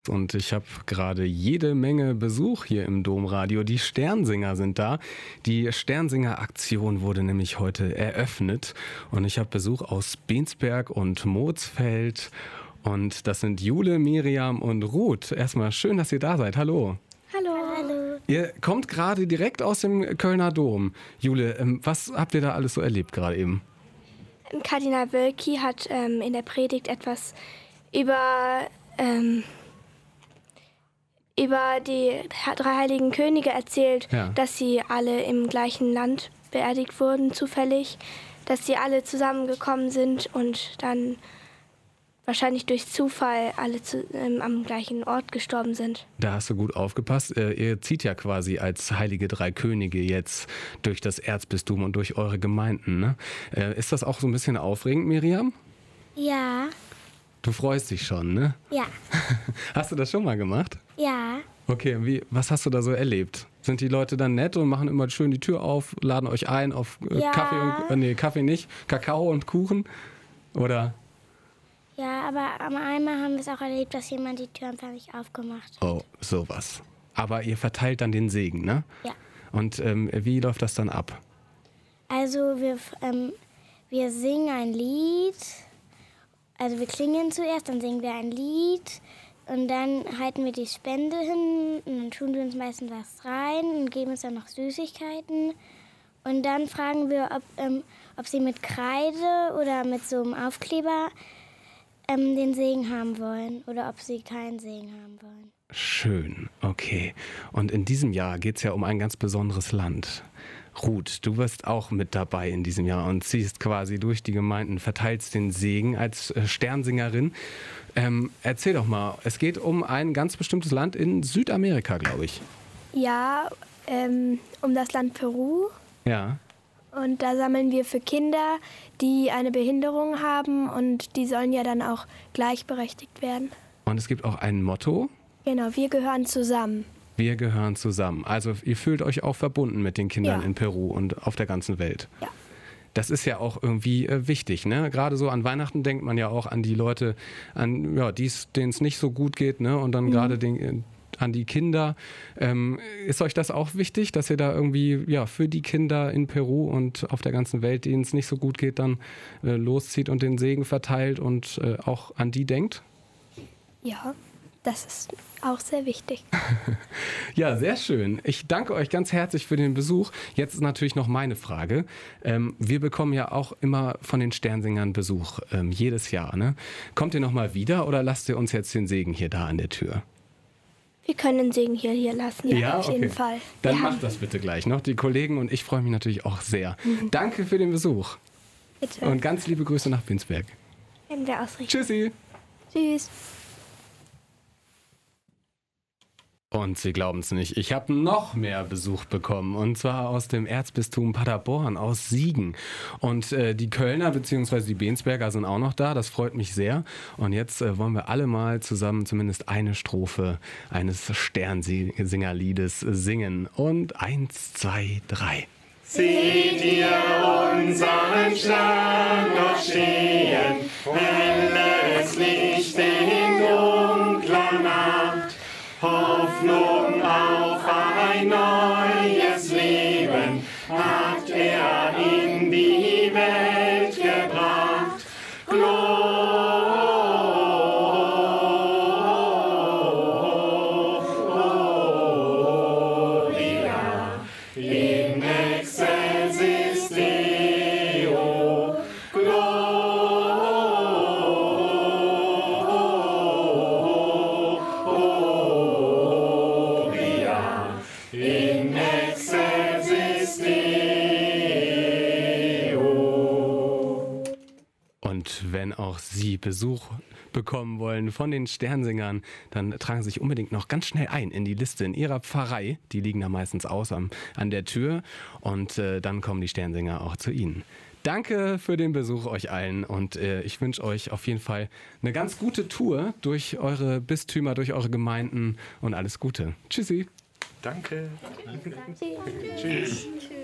Und ich habe gerade jede Menge Besuch hier im Domradio. Die Sternsinger sind da. Die Sternsinger-Aktion wurde nämlich heute eröffnet. Und ich habe Besuch aus Bensberg und Mootsfeld. Und das sind Jule, Miriam und Ruth. Erstmal schön, dass ihr da seid. Hallo. Hallo. Hallo. Ihr kommt gerade direkt aus dem Kölner Dom. Jule, was habt ihr da alles so erlebt gerade eben? Kardinal Wölki hat in der Predigt etwas über die drei heiligen Könige erzählt, Ja. dass sie alle im gleichen Land beerdigt wurden, zufällig, dass sie alle zusammengekommen sind und dann wahrscheinlich durch Zufall alle am gleichen Ort gestorben sind. Da hast du gut aufgepasst. Ihr zieht ja quasi als heilige drei Könige jetzt durch das Erzbistum und durch eure Gemeinden, ne? Ist das auch so ein bisschen aufregend, Miriam? Ja. Du freust dich schon, ne? Ja. Hast du das schon mal gemacht? Ja. Okay, was hast du da so erlebt? Sind die Leute dann nett und machen immer schön die Tür auf, laden euch ein auf Ja. Kaffee nicht, Kakao und Kuchen? Oder? Ja, aber einmal haben wir es auch erlebt, dass jemand die Tür einfach nicht aufgemacht hat. Oh, sowas. Aber ihr verteilt dann den Segen, ne? Ja. Und wie läuft das dann ab? Also wir singen ein Lied. Also wir klingeln zuerst, dann singen wir ein Lied. Und dann halten wir die Spende hin und dann tun wir uns meistens was rein und geben uns dann noch Süßigkeiten. Und dann fragen wir, ob sie mit Kreide oder mit so einem Aufkleber den Segen haben wollen oder ob sie keinen Segen haben wollen. Schön, okay. Und in diesem Jahr geht es ja um ein ganz besonderes Land. Ruth, du wirst auch mit dabei in diesem Jahr und ziehst quasi durch die Gemeinden, verteilst den Segen als Sternsingerin. Erzähl doch mal, es geht um ein ganz bestimmtes Land in Südamerika, glaube ich. Ja, um das Land Peru. Ja. Und da sammeln wir für Kinder, die eine Behinderung haben und die sollen ja dann auch gleichberechtigt werden. Und es gibt auch ein Motto. Genau, wir gehören zusammen. Wir gehören zusammen. Also ihr fühlt euch auch verbunden mit den Kindern Ja. in Peru und auf der ganzen Welt. Ja. Das ist ja auch irgendwie wichtig, ne? Gerade so an Weihnachten denkt man ja auch an die Leute, denen es nicht so gut geht, ne? Und dann gerade an die Kinder. Ist euch das auch wichtig, dass ihr da irgendwie für die Kinder in Peru und auf der ganzen Welt, denen es nicht so gut geht, dann loszieht und den Segen verteilt und auch an die denkt? Ja, das ist auch sehr wichtig. Ja, sehr schön. Ich danke euch ganz herzlich für den Besuch. Jetzt ist natürlich noch meine Frage. Wir bekommen ja auch immer von den Sternsingern Besuch, jedes Jahr, ne? Kommt ihr nochmal wieder oder lasst ihr uns jetzt den Segen hier da an der Tür? Wir können den Segen hier lassen, ja, auf jeden Fall. Dann macht das bitte gleich noch. Die Kollegen und ich freuen mich natürlich auch sehr. Danke für den Besuch. Bitte. Und ganz liebe Grüße nach Bensberg. Werden wir ausrichten. Tschüssi. Tschüss. Und Sie glauben es nicht, ich habe noch mehr Besuch bekommen und zwar aus dem Erzbistum Paderborn, aus Siegen. Und die Kölner bzw. die Bensberger sind auch noch da, das freut mich sehr. Und jetzt wollen wir alle mal zusammen zumindest eine Strophe eines Sternsingerliedes singen. Und 1, 2, 3. Seht ihr unseren Stern noch stehen, helles Licht in dunkler Nacht, Hoffnung auf ein neues Leben hat er in die Welt gebracht. Gloria in excelsis Deo. Gloria in excelsis Deo. Und wenn auch Sie Besuch bekommen wollen von den Sternsingern, dann tragen Sie sich unbedingt noch ganz schnell ein in die Liste in Ihrer Pfarrei. Die liegen da meistens an der Tür und dann kommen die Sternsinger auch zu Ihnen. Danke für den Besuch euch allen und ich wünsche euch auf jeden Fall eine ganz gute Tour durch eure Bistümer, durch eure Gemeinden und alles Gute. Tschüssi. Danke. Tschüss. Tschüss. Tschüss.